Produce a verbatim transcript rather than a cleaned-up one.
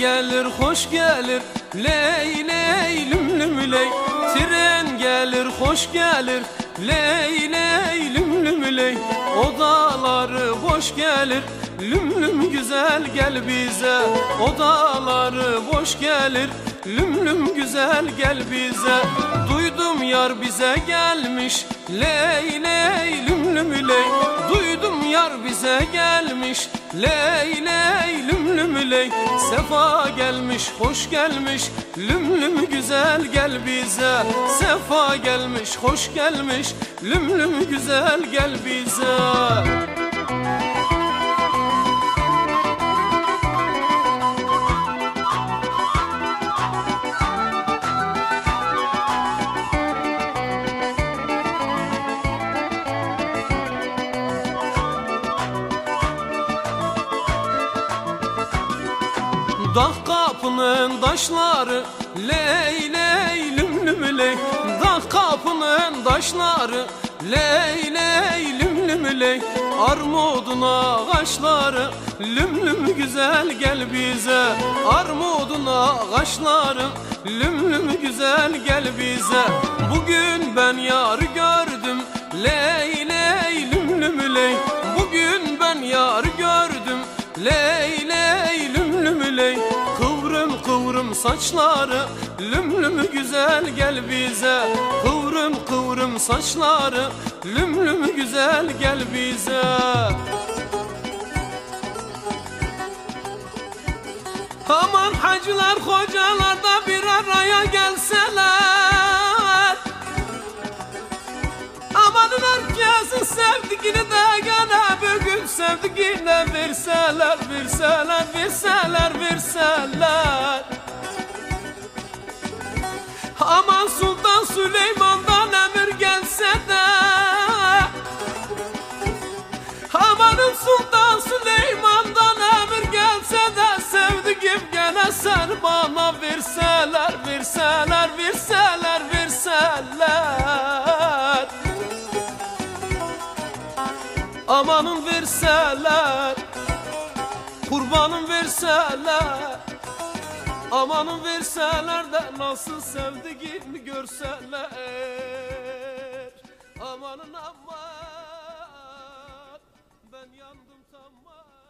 gelir hoş gelir, ley ley lüm lüm ley. Tren gelir hoş gelir, ley ley lüm lüm ley. Odaları boş gelir, lüm lüm güzel gel bize. Odaları boş gelir, lüm lüm güzel gel bize. Duydum yar bize gelmiş, ley ley lüm lüm ley. Duydum yar bize gelmiş, ley ley lüm lüm ley. Sefa gelmiş hoş gelmiş, lüm lüm güzel gel bize. Sefa gelmiş hoş gelmiş, lüm lüm güzel gel bize. Dağ kapının taşları, ley ley lüm lüm ley. Dağ kapının taşları, ley ley lüm lüm ley. Armudun ağaçları, lüm lüm güzel gel bize. Armudun ağaçları, lüm lüm güzel gel bize. Bugün ben yar gördüm, ley ley lüm lüm ley. Bugün ben yar gördüm, ley ley lüm lüm ley. Kıvrım kıvrım saçları, lüm lüm güzel gel bize. Kıvrım kıvrım saçları, lüm lüm güzel gel bize. Aman hacılar hocalar da bir araya gelseler. Amanın herkesin sevdiğini de gene bugün sevdiğine verseler, verseler, verseler, verseler. Aman Sultan Süleyman'dan emir gelse de, amanın Sultan Süleyman'dan emir gelse de, sevdiğim gene sen bana verseler, verseler, verseler, verseler. Amanın verseler, kurbanım verseler. Amanın verseler de nasıl sevdiğimi görseler. Amanın aman, ben yandım tamam.